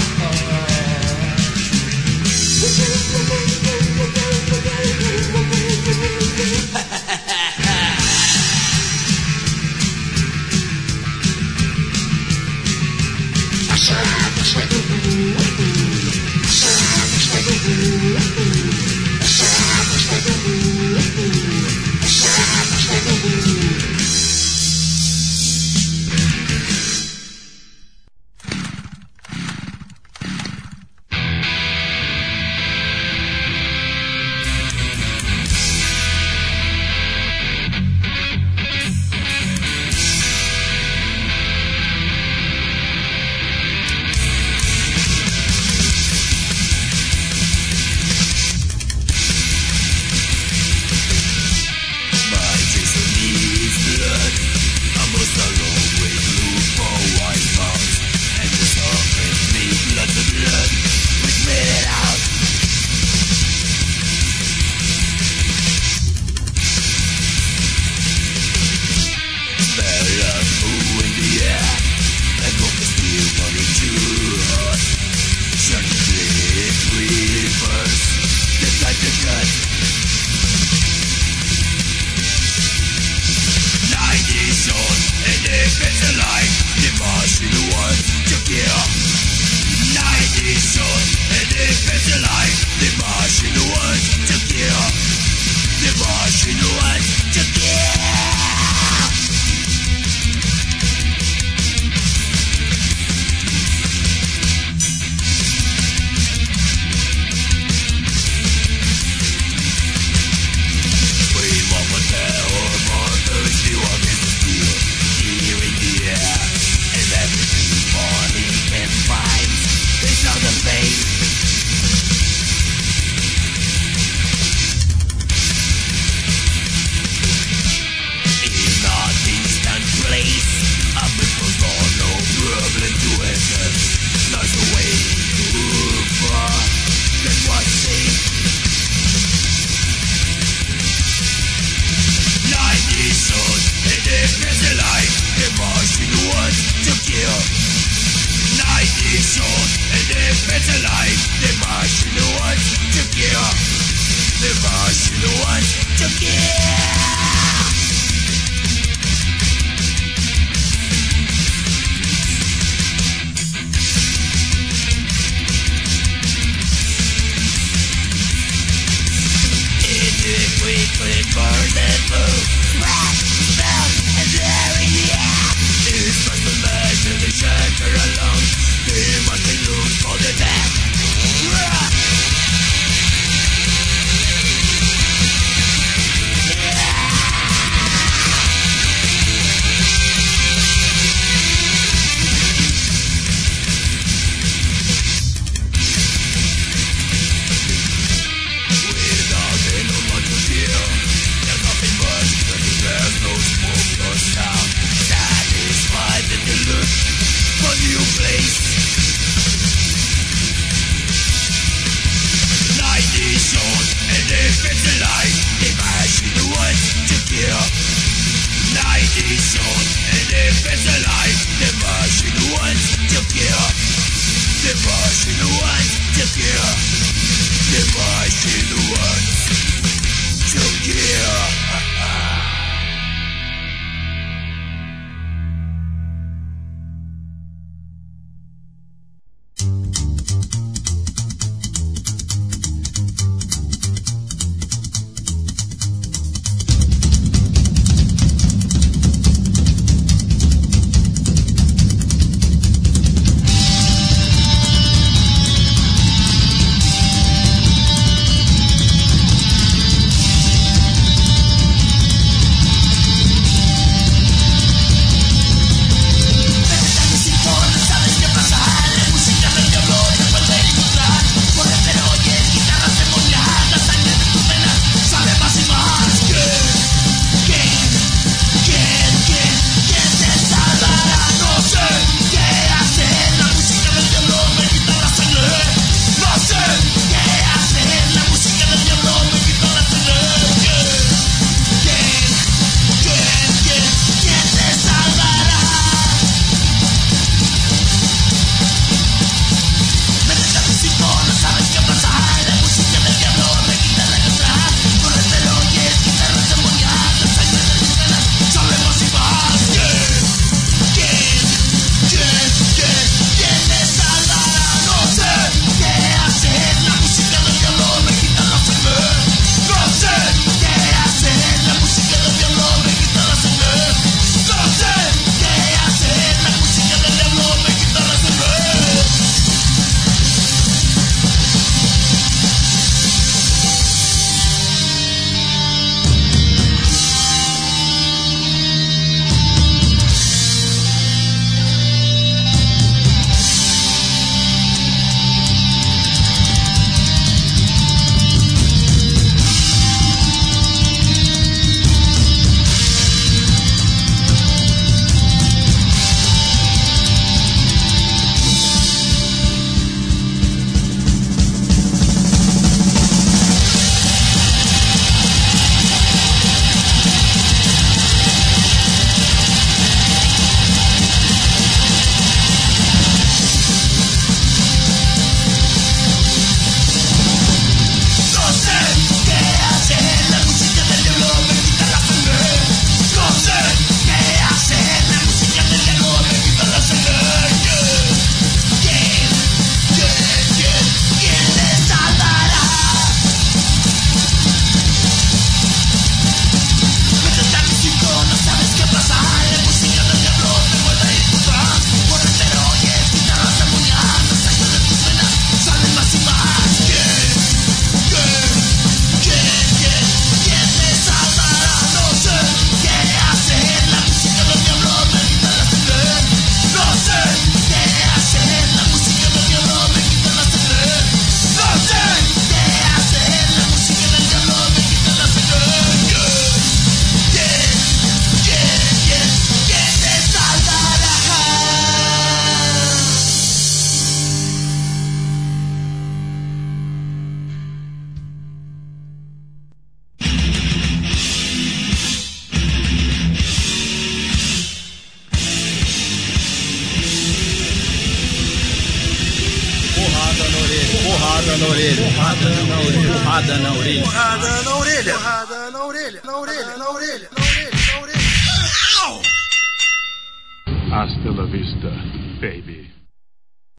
Porrada na orelha. Porrada na orelha. Porrada na orelha. Porrada na orelha. Porrada na orelha. Na orelha. Na orelha. Na orelha. Na orelha. Hasta la vista, baby.